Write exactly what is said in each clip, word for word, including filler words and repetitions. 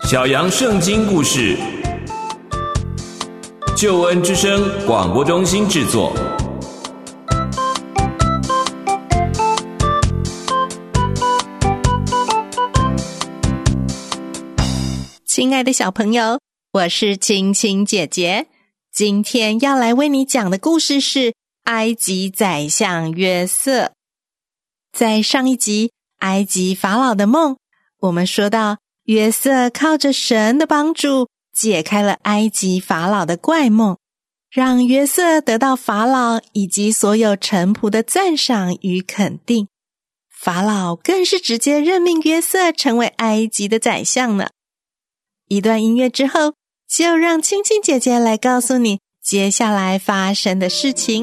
小羊圣经故事，救恩之声广播中心制作。 亲爱的小朋友，我是青青姐姐。今天要来为你讲的故事是埃及宰相约瑟。在上一集埃及法老的梦，我们说到约瑟靠着神的帮助解开了埃及法老的怪梦，让约瑟得到法老以及所有臣仆的赞赏与肯定。法老更是直接任命约瑟成为埃及的宰相呢。一段音乐之后，就让青青姐姐来告诉你接下来发生的事情。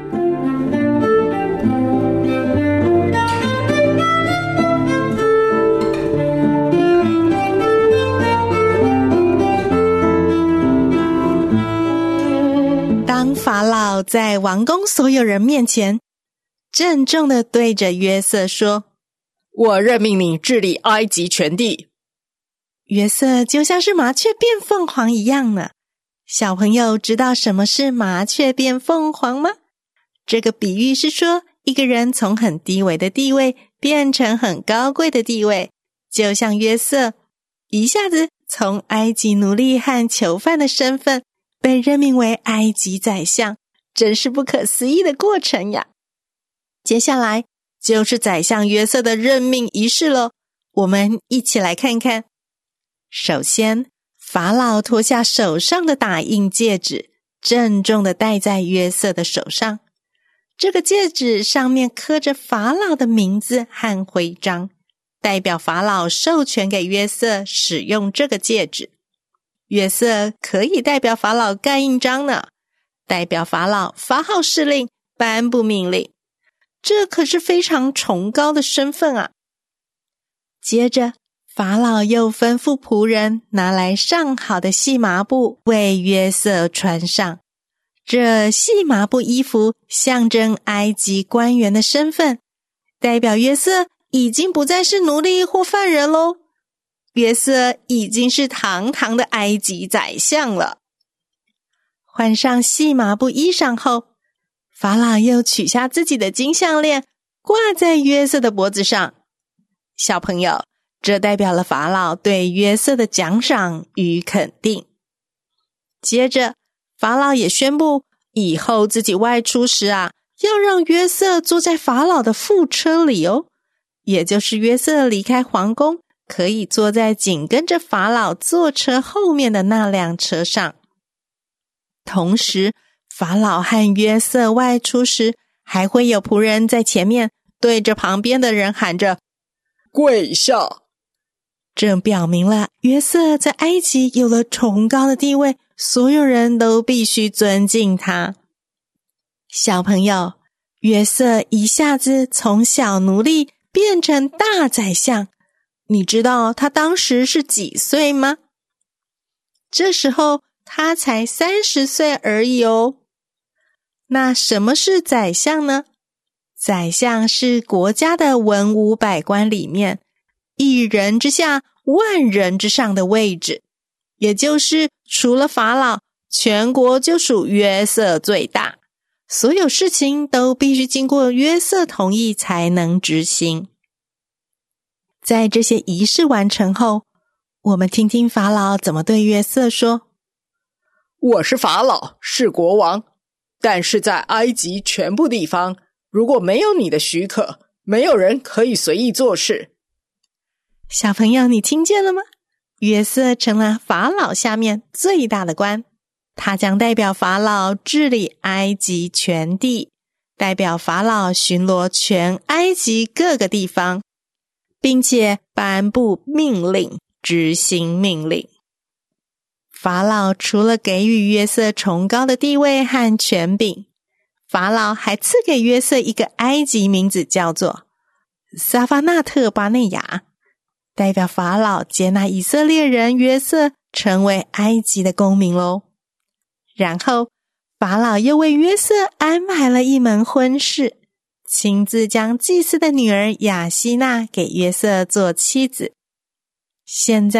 当法老在王宫所有人面前郑重地对着约瑟说：“ 我任命你治理埃及全地。” 约瑟就像是麻雀变凤凰一样呢。小朋友知道什么是麻雀变凤凰吗？这个比喻是说，一个人从很低微的地位变成很高贵的地位，就像约瑟一下子从埃及奴隶和囚犯的身份被任命为埃及宰相，真是不可思议的过程呀。接下来就是宰相约瑟的任命仪式咯，我们一起来看看。首先，法老脱下手上的打印戒指，郑重地戴在约瑟的手上。这个戒指上面刻着法老的名字和徽章，代表法老授权给约瑟使用这个戒指。约瑟可以代表法老盖印章呢，代表法老发号施令，颁布命令。这可是非常崇高的身份啊。接着法老又吩咐仆人拿来上好的细麻布为约瑟穿上。这细麻布衣服象征埃及官员的身份，代表约瑟已经不再是奴隶或犯人咯。约瑟已经是堂堂的埃及宰相了。换上细麻布衣裳后，法老又取下自己的金项链挂在约瑟的脖子上。小朋友，这代表了法老对约瑟的奖赏与肯定。接着，法老也宣布，以后自己外出时啊，要让约瑟坐在法老的副车里哦，也就是约瑟离开皇宫，可以坐在紧跟着法老坐车后面的那辆车上。同时，法老和约瑟外出时，还会有仆人在前面对着旁边的人喊着：“ 跪下！” 这表明了约瑟在埃及有了崇高的地位，所有人都必须尊敬他。小朋友，约瑟一下子从小奴隶变成大宰相，你知道他当时是几岁吗？这时候他才三十岁而已哦。那什么是宰相呢？宰相是国家的文武百官里面一人之下万人之上的位置，也就是除了法老，全国就属约瑟最大，所有事情都必须经过约瑟同意才能执行。在这些仪式完成后，我们听听法老怎么对约瑟说：“ 我是法老，是国王，但是在埃及全部地方，如果没有你的许可，没有人可以随意做事。” 小朋友，你听见了吗？约瑟成了法老下面最大的官，他将代表法老治理埃及全地，代表法老巡逻全埃及各个地方，并且颁布命令，执行命令。法老除了给予约瑟崇高的地位和权柄，法老还赐给约瑟一个埃及名字，叫做撒法纳特巴内亚，代表法老接纳以色列人约瑟成为埃及的公民咯。然后法老又为约瑟安排了一门婚事，亲自将祭司的女儿雅西娜给约瑟做妻子。现在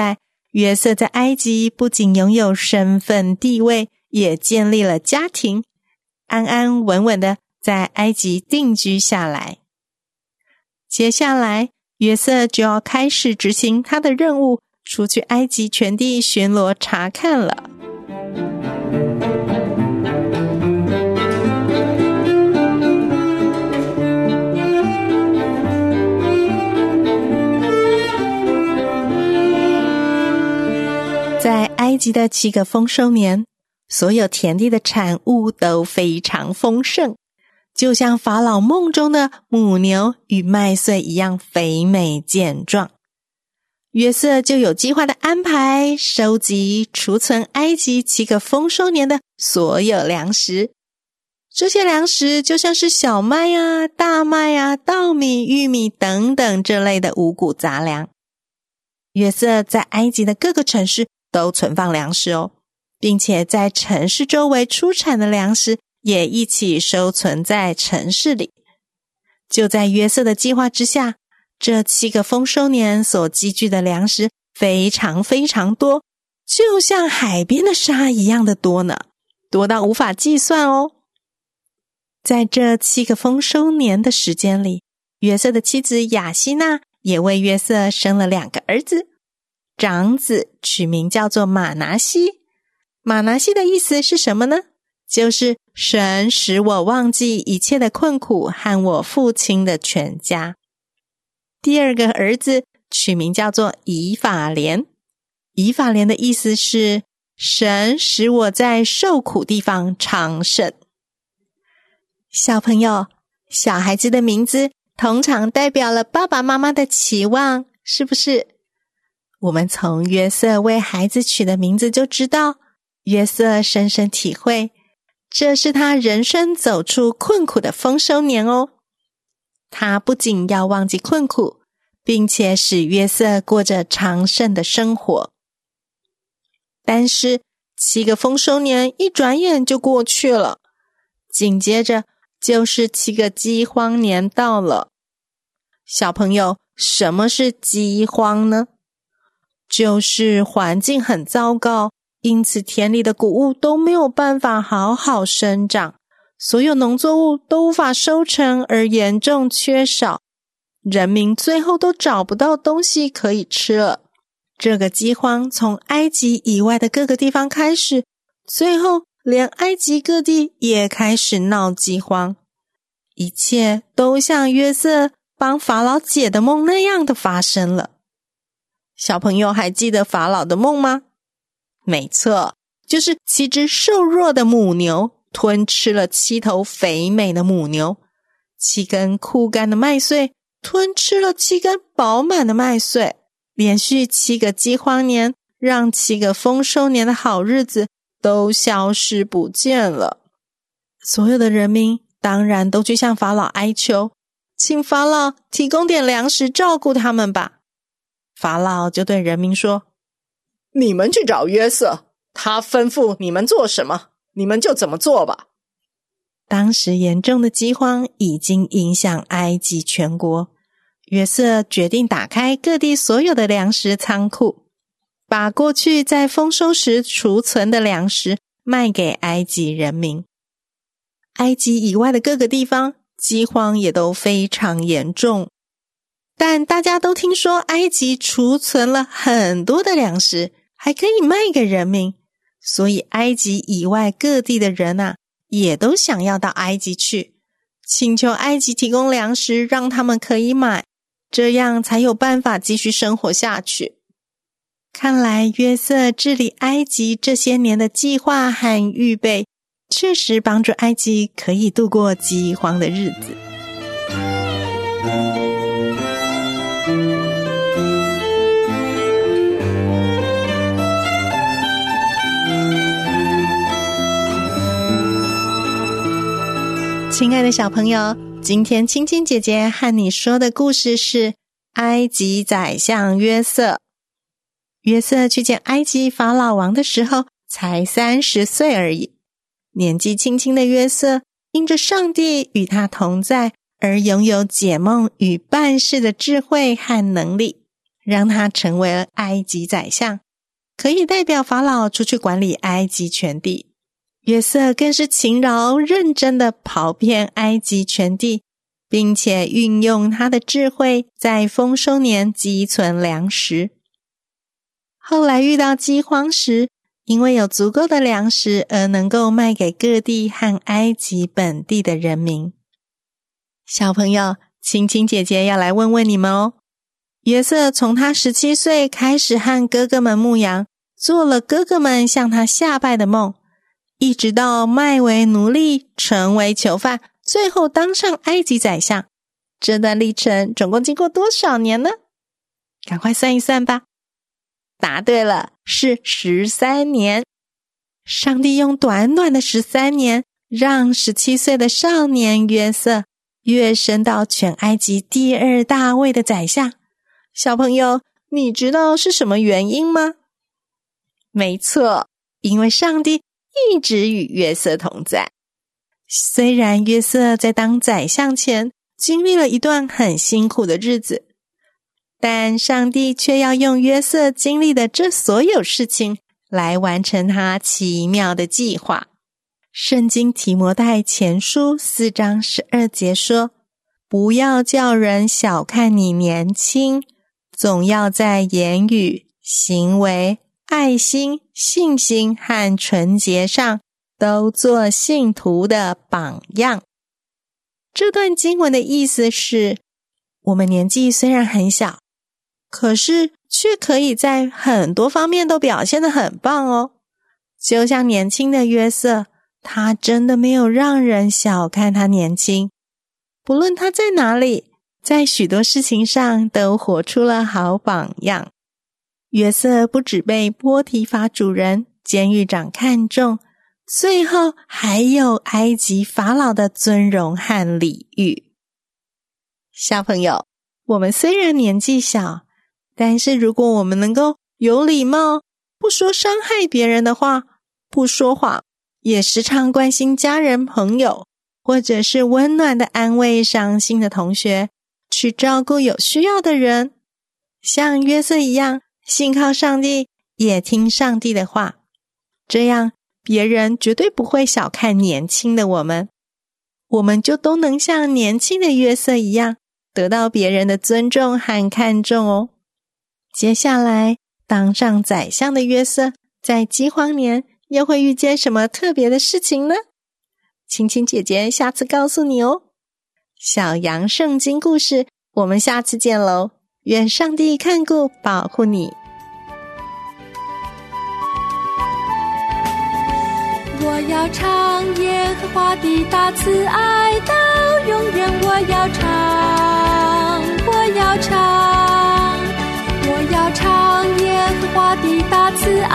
约瑟在埃及不仅拥有身份地位，也建立了家庭，安安稳稳的在埃及定居下来。接下来，约瑟就要开始执行他的任务，出去埃及全地巡逻查看了。在埃及的七个丰收年，所有田地的产物都非常丰盛，就像法老梦中的母牛与麦穗一样肥美健壮。约瑟就有计划的安排收集储存埃及七个丰收年的所有粮食。这些粮食就像是小麦啊、大麦啊、稻米、玉米等等这类的五谷杂粮。约瑟在埃及的各个城市都存放粮食哦，并且在城市周围出产的粮食也一起收存在城市里。就在约瑟的计划之下，这七个丰收年所积聚的粮食非常非常多，就像海边的沙一样的多呢，多到无法计算哦。在这七个丰收年的时间里，约瑟的妻子雅西娜也为约瑟生了两个儿子，长子取名叫做马拿西。马拿西的意思是什么呢？就是神使我忘记一切的困苦和我父亲的全家。第二个儿子取名叫做以法莲，以法莲的意思是神使我在受苦地方昌盛。小朋友，小孩子的名字通常代表了爸爸妈妈的期望，是不是？我们从约瑟为孩子取的名字就知道，约瑟深深体会，这是他人生走出困苦的丰收年哦。他不仅要忘记困苦，并且使约瑟过着昌盛的生活。但是七个丰收年一转眼就过去了，紧接着就是七个饥荒年到了。小朋友，什么是饥荒呢？就是环境很糟糕，因此田里的谷物都没有办法好好生长，所有农作物都无法收成而严重缺少，人民最后都找不到东西可以吃了。这个饥荒从埃及以外的各个地方开始，最后连埃及各地也开始闹饥荒。一切都像约瑟帮法老解的梦那样的发生了。小朋友还记得法老的梦吗？没错，就是七只瘦弱的母牛吞吃了七头肥美的母牛，七根枯干的麦穗吞吃了七根饱满的麦穗，连续七个饥荒年，让七个丰收年的好日子都消失不见了。所有的人民当然都去向法老哀求，请法老提供点粮食照顾他们吧。法老就对人民说， 你们去找约瑟，他吩咐你们做什么，你们就怎么做吧。 当时严重的饥荒已经影响埃及全国，约瑟决定打开各地所有的粮食仓库，把过去在丰收时储存的粮食卖给埃及人民。埃及以外的各个地方，饥荒也都非常严重，但大家都听说埃及储存了很多的粮食，还可以卖给人民，所以埃及以外各地的人啊，也都想要到埃及去，请求埃及提供粮食让他们可以买，这样才有办法继续生活下去。看来约瑟治理埃及这些年的计划和预备，确实帮助埃及可以度过饥荒的日子。亲爱的小朋友，今天青青姐姐和你说的故事是埃及宰相约瑟。约瑟去见埃及法老王的时候才三十岁而已，年纪轻轻的约瑟因着上帝与他同在而拥有解梦与办事的智慧和能力，让他成为了埃及宰相， 可以代表法老出去管理埃及全地。约瑟更是勤劳认真的跑遍埃及全地，并且运用他的智慧在丰收年积存粮食。后来遇到饥荒时，因为有足够的粮食而能够卖给各地和埃及本地的人民。小朋友，青青姐姐要来问问你们哦。约瑟从他十七岁开始和哥哥们牧羊，做了哥哥们向他下拜的梦，一直到卖为奴隶，成为囚犯，最后当上埃及宰相。这段历程总共经过多少年呢？赶快算一算吧。答对了，是十三年。上帝用短短的十三年，让十七岁的少年约瑟跃升到全埃及第二大位的宰相。小朋友，你知道是什么原因吗？没错，因为上帝一直与约瑟同在。虽然约瑟在当宰相前经历了一段很辛苦的日子，但上帝却要用约瑟经历的这所有事情来完成他奇妙的计划。圣经提摩太前书四章十二节说，不要叫人小看你年轻，总要在言语、行为、爱心、信心和纯洁上都做信徒的榜样。这段经文的意思是，我们年纪虽然很小，可是却可以在很多方面都表现得很棒哦。就像年轻的约瑟，他真的没有让人小看他年轻，不论他在哪里，在许多事情上都活出了好榜样。约瑟不只被波提乏主人、监狱长看重，最后还有埃及法老的尊荣和礼遇。小朋友，我们虽然年纪小，但是如果我们能够有礼貌，不说伤害别人的话，不说谎，也时常关心家人朋友，或者是温暖的安慰伤心的同学，去照顾有需要的人，像约瑟一样信靠上帝，也听上帝的话，这样别人绝对不会小看年轻的我们，我们就都能像年轻的约瑟一样，得到别人的尊重和看重哦。接下来，当上宰相的约瑟，在饥荒年又会遇见什么特别的事情呢？青青姐姐下次告诉你哦。小羊圣经故事，我们下次见喽！愿上帝看顾保护你。 我要唱耶和华的大慈爱到永远，我要唱，我要唱，我要唱耶和华的大慈